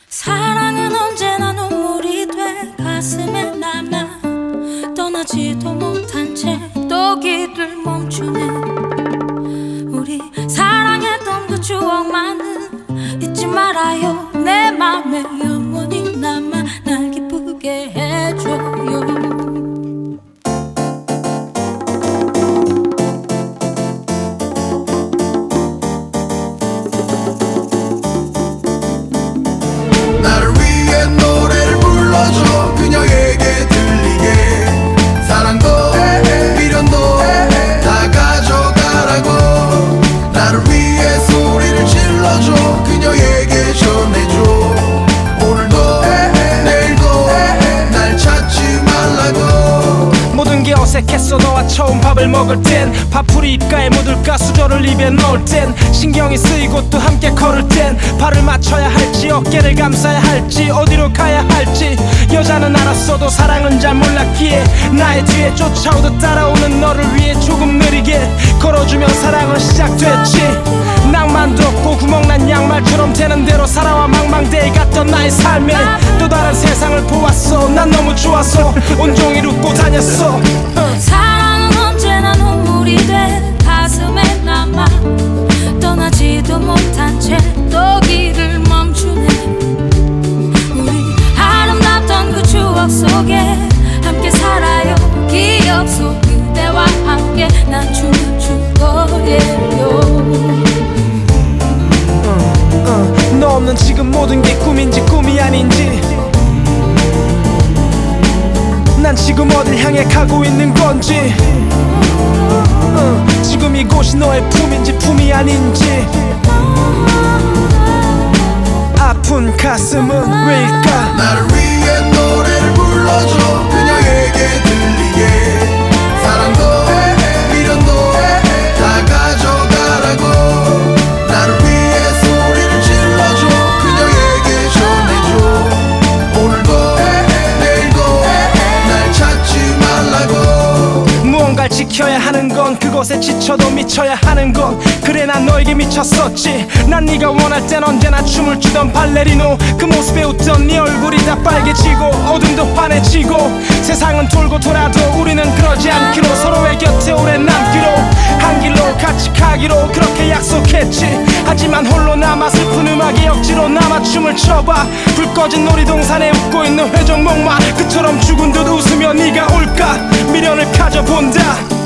사랑은 언제나 눈물이 돼 가슴에 남아 떠나지도 못한 채 또 길을 멈추네. 우리 사랑했던 그 추억만은 잊지 말아요. 내 맘에 영원히 남아 날 기쁘게 해줘요. 어색했어 너와 처음 밥을 먹을 땐 밥풀이 입가에 묻을까 수저를 입에 넣을 땐 신경이 쓰이고 또 함께 걸을 땐 발을 맞춰야 할지 어깨를 감싸야 할지 어디로 가야 할지 여자는 알았어도 사랑은 잘 몰랐기에 나의 뒤에 쫓아오듯 따라오는 너를 위해 조금 느리게 걸어주면 사랑은 시작됐지. 낭만도 없고 구멍난 양말처럼 되는 대로 살아와 망망대해 갔던 나의 삶에 또 다른 세상을 보았어. 난 너무 좋아서 온종일 웃고 다녔어. 사랑은 언제나 눈물이 돼 가슴에 남아 떠나지도 못한 채 또 길을 멈추네. 우리 아름답던 그 추억 속에 함께 살아요. 기억 속 그대와 함께 난 춤을 출 거예요. 너 없는 지금 모든 게 꿈인지 꿈이 아닌지 난 지금 어딜 향해 가고 있는 건지 지금 이곳이 너의 품인지 품이 아닌지 아픈 가슴은 왜일까. 나를 위해 노래를 불러줘 그녀에게 들리게 사랑도 미련도 다 가져가라고 나를 위해 소리를 질러줘 그녀에게 전해줘 오늘도 내일도 날 찾지 말라고. 무언가를 지켜야 하는 건 그곳에 지쳐도 미쳐야 하는 건 그래 난 너에게 미쳤었지. 난 네가 원할 땐 언제나 춤을 추던 발레리노 그 모습에 웃던 네 얼굴이 다 빨개지고 어둠도 환해지고 세상은 돌고 돌아도 우리는 그러지 않기로 서로의 곁에 오래 남기로 한 길로 같이 가기로 그렇게 약속했지. 하지만 홀로 남아 슬픈 음악에 억지로 남아 춤을 춰봐. 불 꺼진 놀이동산에 웃고 있는 회전목마 그처럼 죽은 듯 웃으며 네가 올까 미련을 가져본다.